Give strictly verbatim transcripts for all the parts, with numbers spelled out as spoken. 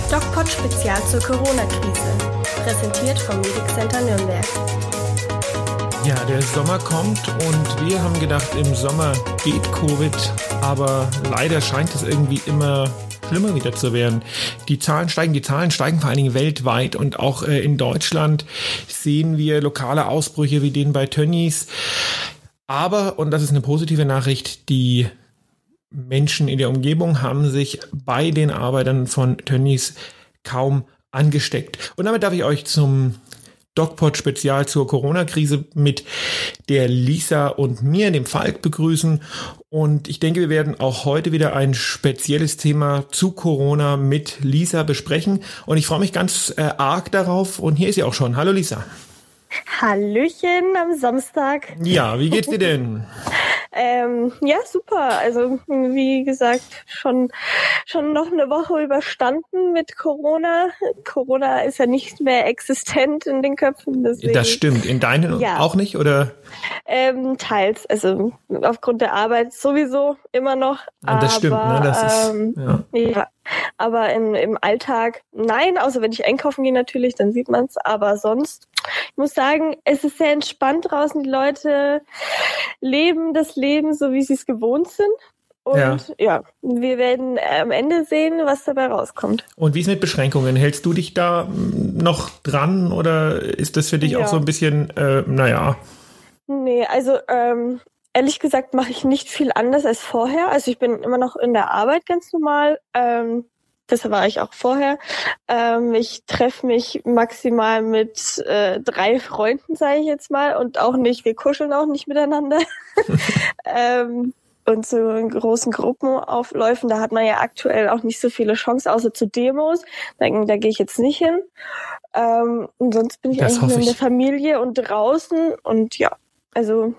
DocPod Spezial zur Corona-Krise. Präsentiert vom Medic Center Nürnberg. Ja, der Sommer kommt und wir haben gedacht, im Sommer geht Covid, aber leider scheint es irgendwie immer schlimmer wieder zu werden. Die Zahlen steigen, die Zahlen steigen vor allen Dingen weltweit und auch äh, in Deutschland sehen wir lokale Ausbrüche wie den bei Tönnies. Aber, und das ist eine positive Nachricht, die Menschen in der Umgebung haben sich bei den Arbeitern von Tönnies kaum angesteckt. Und damit darf ich euch zum DocPod Spezial zur Corona-Krise mit der Lisa und mir, dem Falk, begrüßen. Und ich denke, wir werden auch heute wieder ein spezielles Thema zu Corona mit Lisa besprechen. Und ich freue mich ganz äh, arg darauf. Und hier ist sie auch schon. Hallo Lisa. Hallöchen am Samstag. Ja, wie geht's dir denn? ähm, ja, super. Also wie gesagt, schon schon noch eine Woche überstanden mit Corona. Corona ist ja nicht mehr existent in den Köpfen. Deswegen, das stimmt. In deinen ja. auch nicht, oder? Ähm, teils. Also aufgrund der Arbeit sowieso immer noch. Ja, das aber, stimmt, ne? Das ist, ähm, ja. ja. Aber im, im Alltag nein, außer wenn ich einkaufen gehe natürlich, dann sieht man es. Aber sonst, ich muss sagen, es ist sehr entspannt draußen. Die Leute leben das Leben so, wie sie es gewohnt sind. Und ja. ja, wir werden am Ende sehen, was dabei rauskommt. Und wie ist mit Beschränkungen? Hältst du dich da noch dran oder ist das für dich ja. auch so ein bisschen, äh, naja? Nee, also ähm, ehrlich gesagt mache ich nicht viel anders als vorher. Also ich bin immer noch in der Arbeit ganz normal. Ähm, das war ich auch vorher. Ähm, ich treffe mich maximal mit äh, drei Freunden, sage ich jetzt mal. Und auch nicht, wir kuscheln auch nicht miteinander. ähm, und so in großen Gruppenaufläufen, da hat man ja aktuell auch nicht so viele Chancen, außer zu Demos. Da, da gehe ich jetzt nicht hin. Ähm, und sonst bin ich das eigentlich nur in der ich. Familie und draußen. Und ja, also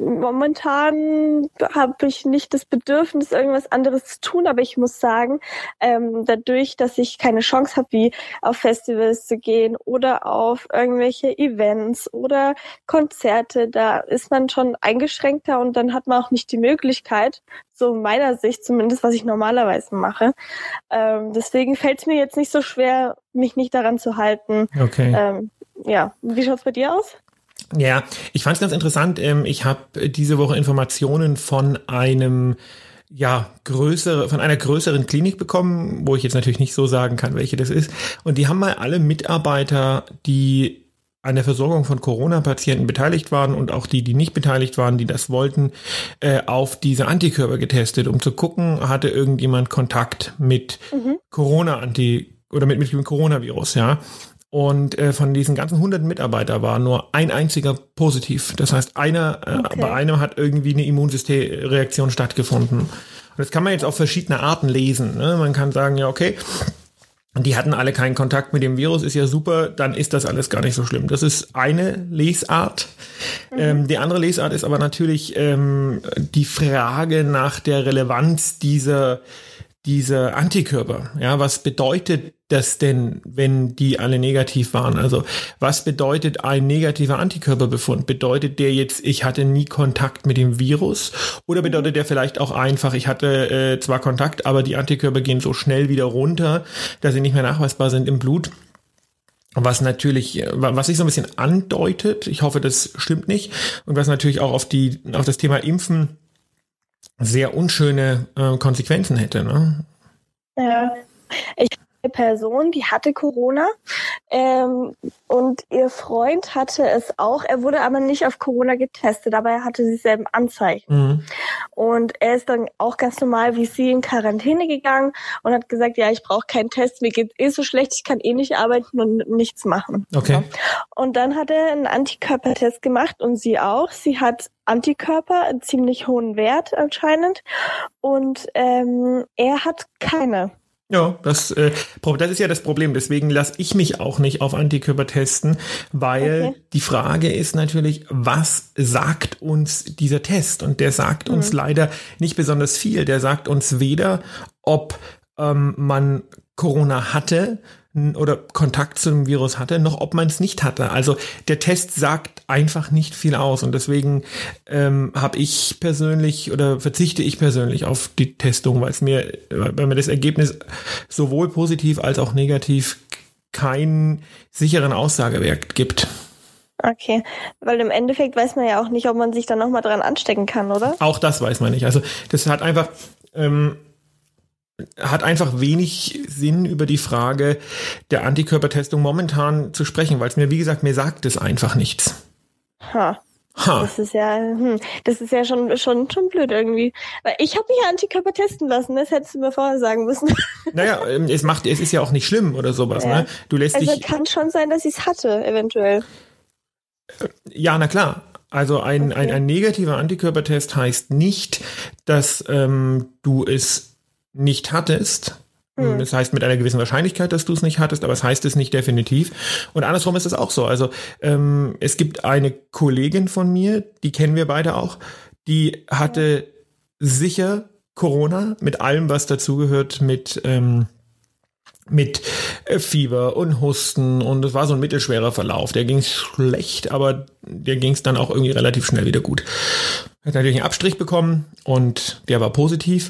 momentan habe ich nicht das Bedürfnis, irgendwas anderes zu tun, aber ich muss sagen, ähm, dadurch, dass ich keine Chance habe, wie auf Festivals zu gehen oder auf irgendwelche Events oder Konzerte, da ist man schon eingeschränkter und dann hat man auch nicht die Möglichkeit, so in meiner Sicht zumindest, was ich normalerweise mache. Ähm, deswegen fällt es mir jetzt nicht so schwer, mich nicht daran zu halten. Okay. Ähm, ja, wie schaut's bei dir aus? Ja, ich fand es ganz interessant. Ich habe diese Woche Informationen von einem, ja, größere, von einer größeren Klinik bekommen, wo ich jetzt natürlich nicht so sagen kann, welche das ist. Und die haben mal alle Mitarbeiter, die an der Versorgung von Corona-Patienten beteiligt waren und auch die, die nicht beteiligt waren, die das wollten, äh, auf diese Antikörper getestet, um zu gucken, hatte irgendjemand Kontakt mit mhm. Corona-Anti oder mit, mit dem Coronavirus, ja. Und äh, von diesen ganzen hunderten Mitarbeitern war nur ein einziger positiv. Das heißt, einer äh, okay. bei einem hat irgendwie eine Immunsystemreaktion stattgefunden. Und das kann man jetzt auf verschiedene Arten lesen. Ne? Man kann sagen, ja, okay, die hatten alle keinen Kontakt mit dem Virus, ist ja super, dann ist das alles gar nicht so schlimm. Das ist eine Lesart. Mhm. Ähm, die andere Lesart ist aber natürlich ähm, die Frage nach der Relevanz dieser diese Antikörper, ja, was bedeutet das denn, wenn die alle negativ waren? Also, was bedeutet ein negativer Antikörperbefund? Bedeutet der jetzt, ich hatte nie Kontakt mit dem Virus? Oder bedeutet der vielleicht auch einfach, ich hatte äh, zwar Kontakt, aber die Antikörper gehen so schnell wieder runter, dass sie nicht mehr nachweisbar sind im Blut? Was natürlich, was sich so ein bisschen andeutet, ich hoffe, das stimmt nicht, und was natürlich auch auf die, auf das Thema Impfen sehr unschöne äh, Konsequenzen hätte, ne? Ja, ich eine Person, die hatte Corona ähm, und ihr Freund hatte es auch. Er wurde aber nicht auf Corona getestet, aber er hatte dieselben Anzeichen. Mhm. Und er ist dann auch ganz normal wie sie in Quarantäne gegangen und hat gesagt, ja, ich brauche keinen Test, mir geht's eh so schlecht, ich kann eh nicht arbeiten und nichts machen. Okay. Und dann hat er einen Antikörpertest gemacht und sie auch. Sie hat Antikörper, einen ziemlich hohen Wert anscheinend. Und ähm, er hat keine. Ja, das, äh, das ist ja das Problem. Deswegen lasse ich mich auch nicht auf Antikörper testen, weil okay. die Frage ist natürlich, was sagt uns dieser Test? Und der sagt mhm. uns leider nicht besonders viel. Der sagt uns weder, ob ähm, man Corona hatte, oder Kontakt zu dem Virus hatte, noch ob man es nicht hatte. Also der Test sagt einfach nicht viel aus und deswegen ähm, habe ich persönlich oder verzichte ich persönlich auf die Testung, weil es mir, weil mir das Ergebnis sowohl positiv als auch negativ keinen sicheren Aussagewert gibt. Okay, weil im Endeffekt weiß man ja auch nicht, ob man sich dann nochmal dran anstecken kann, oder? Auch das weiß man nicht. Also das hat einfach ähm, hat einfach wenig Sinn, über die Frage der Antikörpertestung momentan zu sprechen, weil es mir, wie gesagt, mir sagt es einfach nichts. Ha. Ha. Das ist ja, hm, das ist ja schon, schon, schon blöd irgendwie. Weil ich habe mich ja Antikörper testen lassen, das hättest du mir vorher sagen müssen. Naja, es macht, es ist ja auch nicht schlimm oder sowas, ja. ne? Du lässt also dich. Kann schon sein, dass ich es hatte, eventuell. Ja, na klar. Also ein, okay. ein, ein negativer Antikörpertest heißt nicht, dass ähm, du es nicht hattest. Hm. Das heißt mit einer gewissen Wahrscheinlichkeit, dass du es nicht hattest, aber es heißt es nicht definitiv. Und andersrum ist es auch so. Also ähm, es gibt eine Kollegin von mir, die kennen wir beide auch, die hatte ja. sicher Corona mit allem, was dazugehört, mit ähm, mit Fieber und Husten und es war so ein mittelschwerer Verlauf. Der ging schlecht, aber der ging es dann auch irgendwie relativ schnell wieder gut. Hat natürlich einen Abstrich bekommen und der war positiv.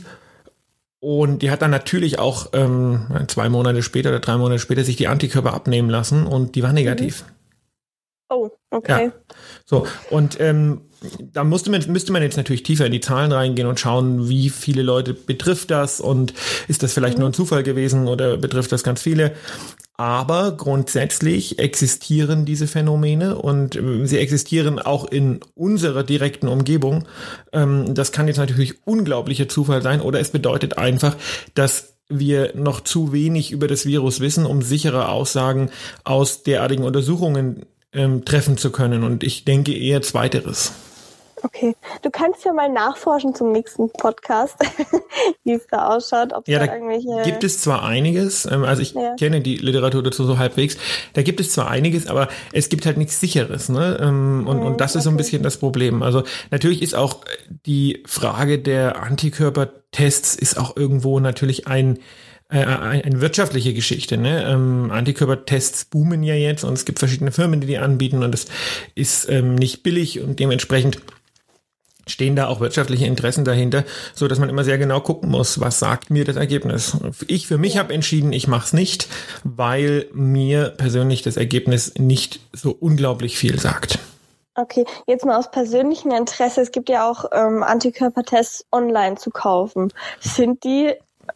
Und die hat dann natürlich auch ähm, zwei Monate später oder drei Monate später sich die Antikörper abnehmen lassen und die war negativ. Mhm. Oh, okay. Ja. So, und ähm, da musste man, müsste man jetzt natürlich tiefer in die Zahlen reingehen und schauen, wie viele Leute betrifft das und ist das vielleicht mhm. nur ein Zufall gewesen oder betrifft das ganz viele. Aber grundsätzlich existieren diese Phänomene und sie existieren auch in unserer direkten Umgebung. Das kann jetzt natürlich unglaublicher Zufall sein oder es bedeutet einfach, dass wir noch zu wenig über das Virus wissen, um sichere Aussagen aus derartigen Untersuchungen ähm, treffen zu können. Und ich denke eher Zweiteres. Okay, du kannst ja mal nachforschen zum nächsten Podcast, wie es da ausschaut. Ob ja, da, da irgendwelche gibt es zwar einiges, ähm, also ich ja. kenne die Literatur dazu so halbwegs, da gibt es zwar einiges, aber es gibt halt nichts Sicheres, ne? Ähm, und, mhm, und das ist okay. so ein bisschen das Problem. Also natürlich ist auch die Frage der Antikörpertests ist auch irgendwo natürlich ein Eine, eine wirtschaftliche Geschichte, ne? Ähm, Antikörpertests boomen ja jetzt und es gibt verschiedene Firmen, die die anbieten und es ist ähm, nicht billig und dementsprechend stehen da auch wirtschaftliche Interessen dahinter, so dass man immer sehr genau gucken muss, was sagt mir das Ergebnis. Ich für mich ja. habe entschieden, ich mache es nicht, weil mir persönlich das Ergebnis nicht so unglaublich viel sagt. Okay, jetzt mal aus persönlichem Interesse, es gibt ja auch ähm, Antikörpertests online zu kaufen. Sind die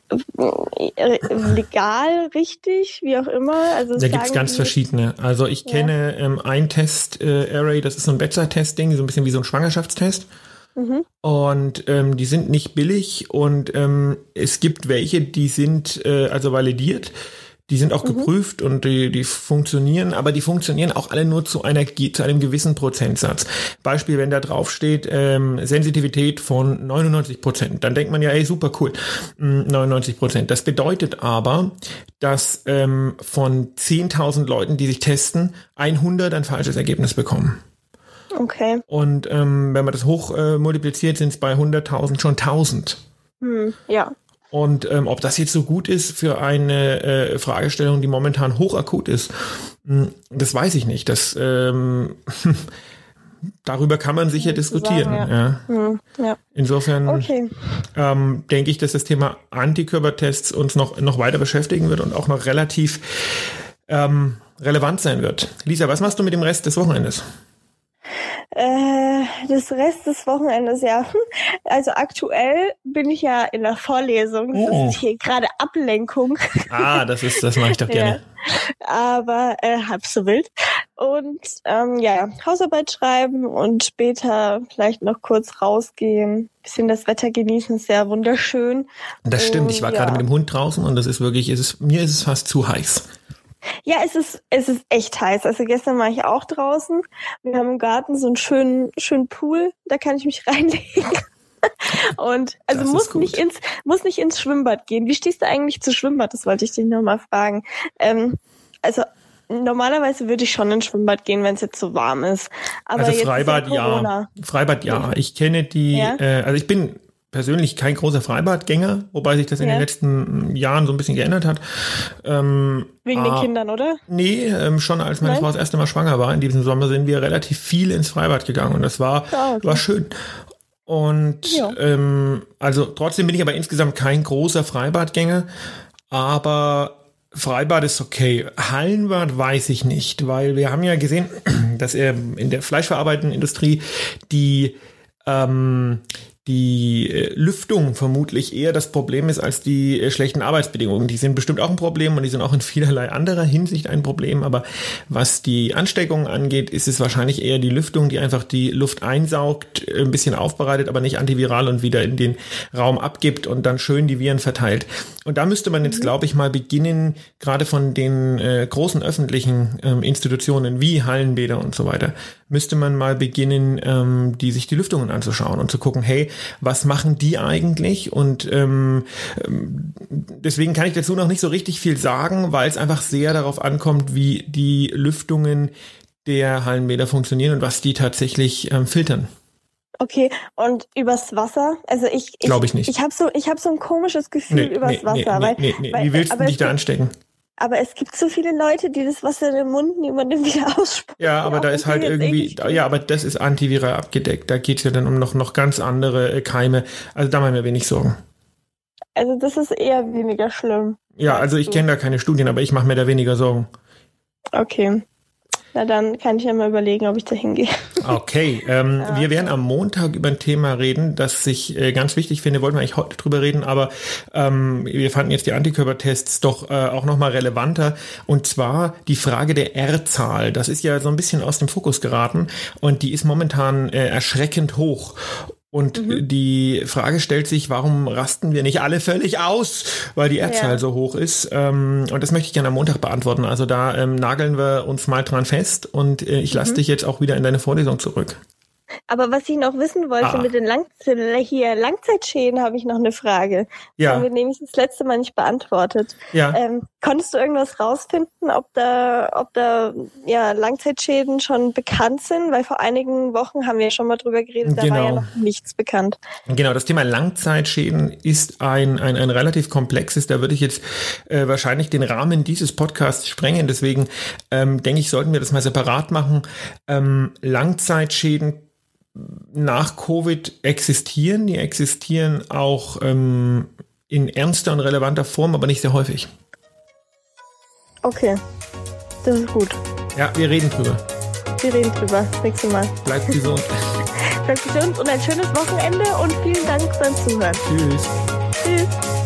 legal, richtig, wie auch immer? Also da gibt es ganz verschiedene. Also ich ja. kenne ähm, ein Test-Array, äh, das ist so ein Bedside-Testing, so ein bisschen wie so ein Schwangerschaftstest. Mhm. Und ähm, die sind nicht billig und ähm, es gibt welche, die sind äh, also validiert. Die sind auch mhm. geprüft und die, die funktionieren, aber die funktionieren auch alle nur zu einer zu einem gewissen Prozentsatz. Beispiel, wenn da drauf steht, ähm, Sensitivität von neunundneunzig Prozent, dann denkt man ja, ey, super cool, neunundneunzig Prozent. Das bedeutet aber, dass ähm, von zehntausend Leuten, die sich testen, hundert ein falsches Ergebnis bekommen. Okay. Und ähm, wenn man das hoch äh, multipliziert, sind es bei hunderttausend schon tausend. Hm, ja. Und ähm, ob das jetzt so gut ist für eine äh, Fragestellung, die momentan hochakut ist, mh, das weiß ich nicht. Das ähm, darüber kann man sicher diskutieren. Sagen, ja. Ja. Hm, ja. Insofern okay. ähm, denke ich, dass das Thema Antikörpertests uns noch noch weiter beschäftigen wird und auch noch relativ ähm, relevant sein wird. Lisa, was machst du mit dem Rest des Wochenendes? Äh, das Rest des Wochenendes, ja. Also aktuell bin ich ja in der Vorlesung. Das oh. ist hier gerade Ablenkung. Ah, das ist, das mache ich doch gerne. Ja. Aber äh, halb so wild. Und ähm, ja, Hausarbeit schreiben und später vielleicht noch kurz rausgehen. Bisschen das Wetter genießen, ist sehr wunderschön. Das stimmt, und, ich war ja. gerade mit dem Hund draußen und das ist wirklich, es ist, mir ist es fast zu heiß. Ja, es ist, es ist echt heiß. Also gestern war ich auch draußen. Wir haben im Garten so einen schönen, schönen Pool. Da kann ich mich reinlegen. Und also muss nicht ins, muss nicht ins Schwimmbad gehen. Wie stehst du eigentlich zu Schwimmbad? Das wollte ich dich nochmal fragen. Ähm, also normalerweise würde ich schon ins Schwimmbad gehen, wenn es jetzt so warm ist. Aber also jetzt Freibad ist ja Corona. ja. Freibad ja. Ich kenne die, ja? äh, also ich bin persönlich kein großer Freibadgänger, wobei sich das in Ja. den letzten Jahren so ein bisschen geändert hat. Ähm, Wegen den ah, Kindern, oder? Nee, ähm, schon als meine Nein? Frau das erste Mal schwanger war, in diesem Sommer sind wir relativ viel ins Freibad gegangen und das war, Ah, okay. war schön. Und Ja. ähm, also trotzdem bin ich aber insgesamt kein großer Freibadgänger, aber Freibad ist okay. Hallenbad weiß ich nicht, weil wir haben ja gesehen, dass er in der fleischverarbeitenden Industrie die ähm, die äh, Lüftung vermutlich eher das Problem ist als die äh, schlechten Arbeitsbedingungen. Die sind bestimmt auch ein Problem und die sind auch in vielerlei anderer Hinsicht ein Problem. Aber was die Ansteckungen angeht, ist es wahrscheinlich eher die Lüftung, die einfach die Luft einsaugt, äh, ein bisschen aufbereitet, aber nicht antiviral und wieder in den Raum abgibt und dann schön die Viren verteilt. Und da müsste man jetzt, glaube ich, mal beginnen, gerade von den äh, großen öffentlichen ähm, Institutionen wie Hallenbäder und so weiter, müsste man mal beginnen, ähm, die sich die Lüftungen anzuschauen und zu gucken, hey, was machen die eigentlich? Und ähm, deswegen kann ich dazu noch nicht so richtig viel sagen, weil es einfach sehr darauf ankommt, wie die Lüftungen der Hallenbäder funktionieren und was die tatsächlich ähm, filtern. Okay, und übers Wasser? Also ich, ich Glaube ich nicht. Ich habe so, ich habe so ein komisches Gefühl Nee, übers nee, Wasser, nee, weil, nee, nee. weil Wie willst du aber dich es da gibt- anstecken? Aber es gibt so viele Leute, die das Wasser in den Mund nehmen und dann wieder ausspucken. Ja, aber Auch da ist wenn halt sie jetzt irgendwie, eklig ja, aber das ist antiviral abgedeckt. Da geht's ja dann um noch, noch ganz andere äh, Keime. Also da machen wir wenig Sorgen. Also das ist eher weniger schlimm. Ja, also ich So. kenne da keine Studien, aber ich mache mir da weniger Sorgen. Okay. Na dann kann ich ja mal überlegen, ob ich da hingehe. Okay, ähm, Ja. wir werden am Montag über ein Thema reden, das ich äh, ganz wichtig finde. Wollten wir eigentlich heute drüber reden, aber ähm, wir fanden jetzt die Antikörpertests doch äh, auch nochmal relevanter. Und zwar die Frage der R-Zahl. Das ist ja so ein bisschen aus dem Fokus geraten und die ist momentan äh, erschreckend hoch. Und Mhm. die Frage stellt sich, warum rasten wir nicht alle völlig aus, weil die R-Zahl Ja. so hoch ist? Ähm, und das möchte ich gerne am Montag beantworten. Also da ähm, nageln wir uns mal dran fest und äh, ich lasse Mhm. dich jetzt auch wieder in deine Vorlesung zurück. Aber was ich noch wissen wollte Ah. mit den Lang hier Langzeitschäden, habe ich noch eine Frage. Das Ja. haben wir nämlich das letzte Mal nicht beantwortet. Ja. Ähm, konntest du irgendwas rausfinden, ob da, ob da ja, Langzeitschäden schon bekannt sind? Weil vor einigen Wochen haben wir ja schon mal drüber geredet, da war ja Genau. noch nichts bekannt. Genau, das Thema Langzeitschäden ist ein, ein, ein relativ komplexes. Da würde ich jetzt äh, wahrscheinlich den Rahmen dieses Podcasts sprengen. Deswegen ähm, denke ich, sollten wir das mal separat machen. Ähm, Langzeitschäden nach Covid existieren. Die existieren auch ähm, in ernster und relevanter Form, aber nicht sehr häufig. Okay, das ist gut. Ja, wir reden drüber. Wir reden drüber. Das nächste Mal. Bleibt gesund. Bleibt gesund und ein schönes Wochenende und vielen Dank beim Zuhören. Tschüss. Tschüss.